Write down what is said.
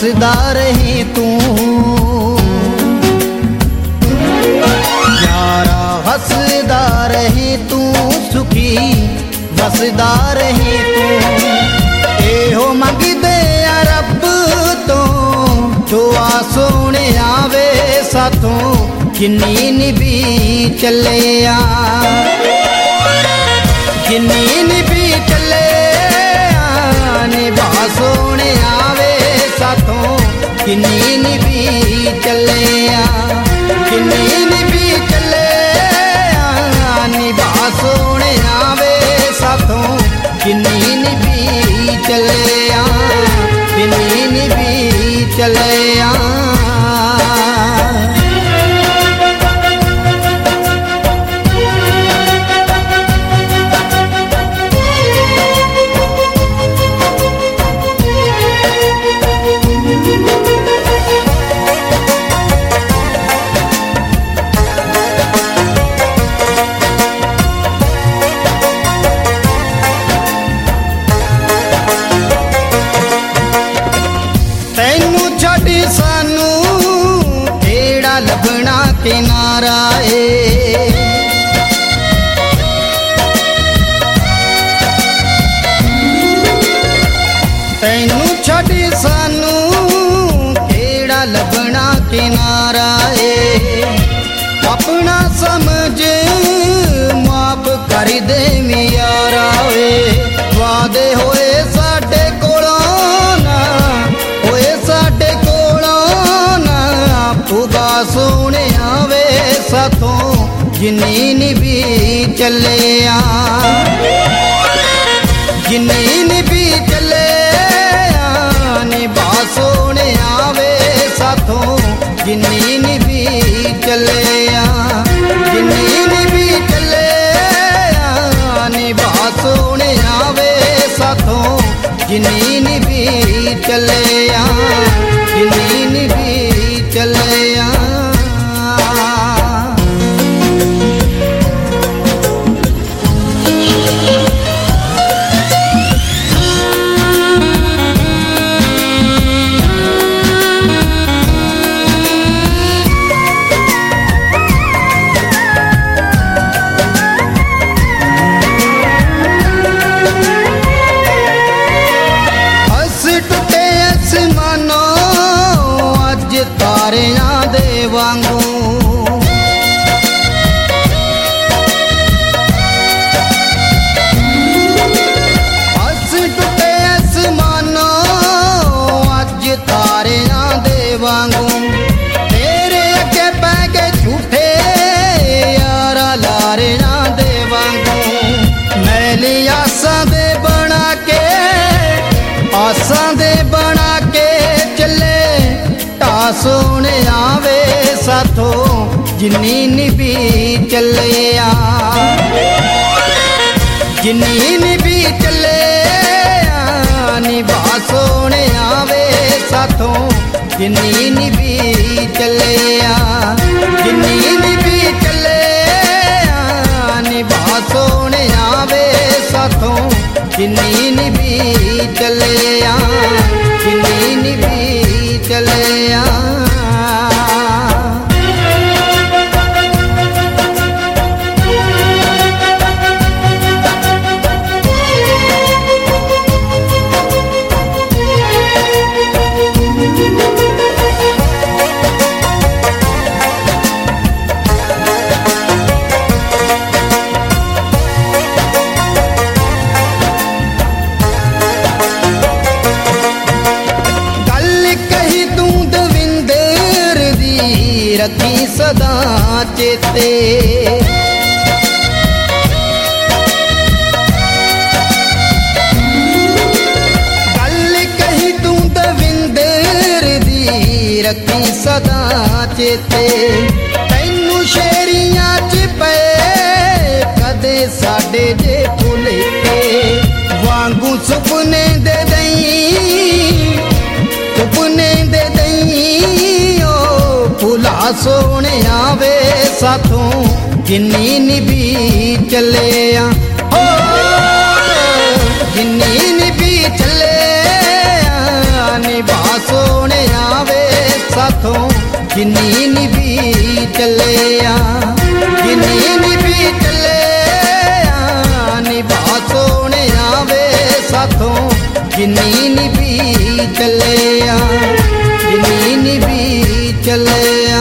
वसदा रही तू यारा, हसदा रही तू सुखी वसदा रही तू। एहो मंगदे आ रब तो दुआ सोने आवे साथों जिन्नी निभी चले आ, जिन्नी निभी चले आ निभा सोने आवे साथों जिन्नी निभी चले आ, जिन्नी निभी चले आ निभा सोने आवे साथों जिन्नी निभी चले आ, जिन्नी निभी चले आ। सानू केड़ा लभना किनारा ए, तैनू छड़ी सानू केड़ा लभना किनारा ए। अपना समझ माफ कर दे मियारा वे, वादे होए साडे कोलों ना, होए साडे उगा सोने आवे साथों जिन्नी निभी चले आ, जिन्नी निभी चले आ निभा सोने आवे साथों जिन्नी निभी चले आ, जिन्नी निभी चले आ निभा सोने आवे साथों जिन्नी निभी चले आ, जिन्नी निभी चले आ। तारियां दे वांगू हस टुटे आसमानों अज तारियां दे वांगू। तेरे अगे पै गए झूठे यारा लारियां दे वांगू। मैली आसां दे बना के, आसां दे बना के चले सोने आवे साथों जिन्नी निभी चले आ, जिन्नी निभी चले आ निभा सोने आवे साथों जिन्नी निभी चले आ, जिन्नी निभी चले आ निभा सोने आवे साथों जिन्नी निभी चले आ, जिन्नी निभी चले आ। रखी सदा चेते गल कही तू दविंदर दी रखी सदा चेते। तैनू शेरियां च पे कदे साडे जे भुलेखे वांगू सुपने दे दई, सुपने दे दई भुला सोने आवे साथों जिन्नी निभी चले आ, हो जिन्नी निभी चले आ निभा सोने आवे साथों जिन्नी निभी चले जिन्नी निभी चले निभा सोने आवे साथों जिन्नी निभी चले जिन्नी निभी चले।